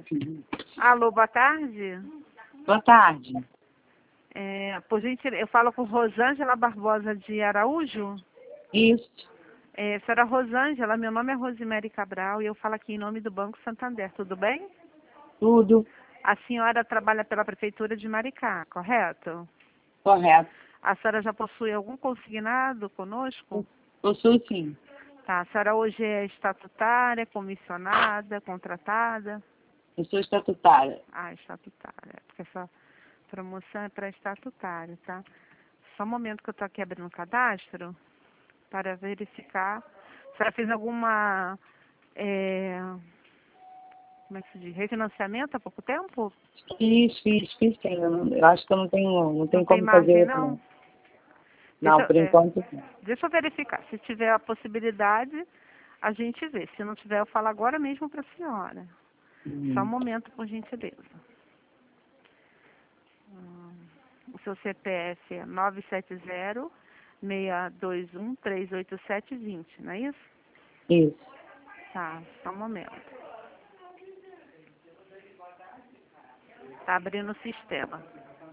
Alô, boa tarde. Boa tarde. Por gentileza, eu falo com Rosângela Barbosa de Araújo. Isso. Senhora Rosângela, meu nome é Rosemary Cabral e eu falo aqui em nome do Banco Santander, tudo bem? Tudo A senhora trabalha pela Prefeitura de Maricá, correto? correto. A senhora já possui algum consignado conosco? Possui sim. Tá, a senhora hoje é estatutária, comissionada, contratada? Eu sou estatutária. Ah, estatutária, porque essa promoção é para estatutária, tá? Só um momento que eu estou aqui abrindo o cadastro para verificar. A senhora fez alguma, como é que se diz, refinanciamento há pouco tempo? Fiz sim. Eu acho que eu não tenho Não tem como margem, fazer isso, não? não. Não, por enquanto não. Deixa eu verificar. Se tiver a possibilidade, a gente vê. Se não tiver, eu falo agora mesmo para a senhora. Só um momento, por gentileza. O seu CPF é 970-621-38720, não é isso? Isso. Tá, só um momento. Tá abrindo o sistema.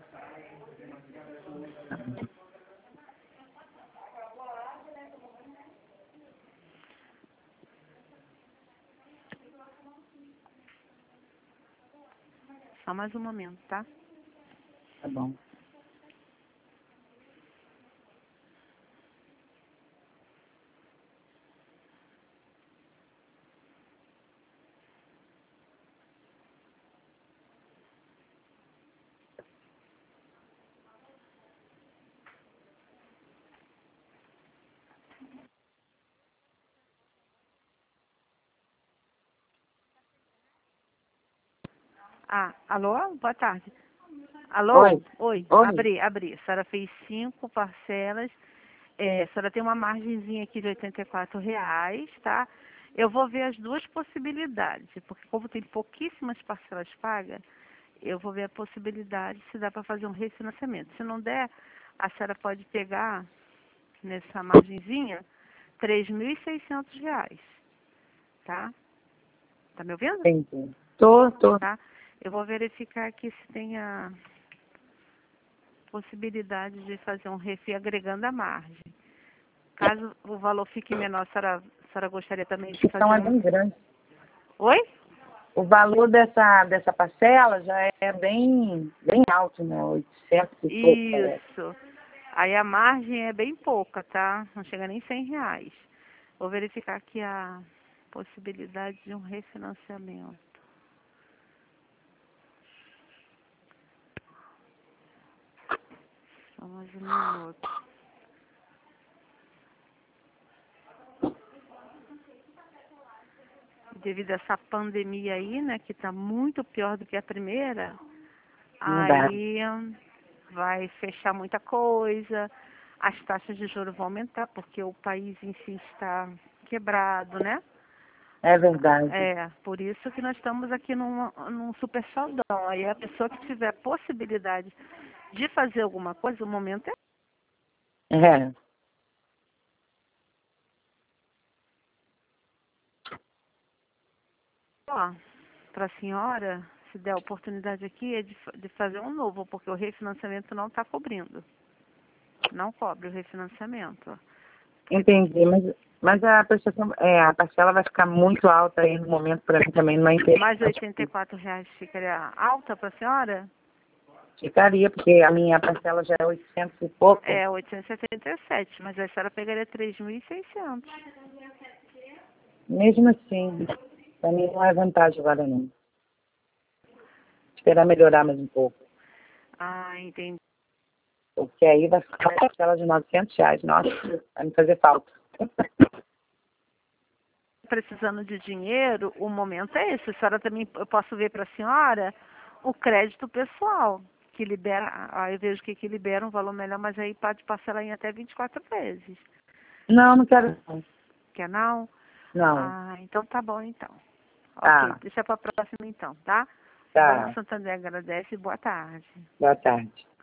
Só mais um momento, tá? Tá bom. Ah, alô? Boa tarde. Alô? Oi. Oi. Oi. Abri. A senhora fez 5 parcelas. A senhora tem uma margenzinha aqui de R$ 84, tá? Eu vou ver as duas possibilidades, porque como tem pouquíssimas parcelas pagas, eu vou ver a possibilidade se dá para fazer um refinanciamento. Se não der, a senhora pode pegar nessa margenzinha R$ 3.600, tá? Tá me ouvindo? Entendi. Tô. Tá? Eu vou verificar aqui se tem a possibilidade de fazer um refi agregando a margem. Caso o valor fique menor, a senhora gostaria também de fazer Então é bem grande. Oi? O valor dessa parcela já é bem alto, né? 800 e pouco, parece. Isso. Aí a margem é bem pouca, tá? Não chega nem R$ 100. Vou verificar aqui a possibilidade de um refinanciamento. Só mais um minuto. Devido a essa pandemia aí, né, que está muito pior do que a primeira, Não dá. aí vai fechar muita coisa, as taxas de juros vão aumentar, porque o país em si está quebrado, né? É verdade. Por isso que nós estamos aqui num super saldão. Aí a pessoa que tiver possibilidade de fazer alguma coisa, o momento é. É. Ó, para a senhora, se der a oportunidade aqui, é de fazer um novo, porque o refinanciamento não está cobrindo. Não cobre o refinanciamento. Entendi, mas a parcela vai ficar muito alta aí no momento, para mim também não é Mais interessante. R$ 84 ficaria alta para a senhora? Ficaria, porque a minha parcela já é 800 e pouco. É 877, mas a senhora pegaria 3.600. Mesmo assim, para mim não é vantagem agora não. Esperar melhorar mais um pouco. Ah, entendi. Porque aí vai ficar uma parcela de R$ 900. Nossa, vai me fazer falta. Precisando de dinheiro, o momento é esse. A senhora também, eu posso ver para a senhora o crédito pessoal, que libera, aí eu vejo que libera um valor melhor, mas aí pode parcelar em até 24 vezes. Não quero não. Quer não? Não. Ah, então tá bom então. Ok, Tá, deixa para a próxima então, tá? O Banco tá. Santander agradece e boa tarde. Boa tarde.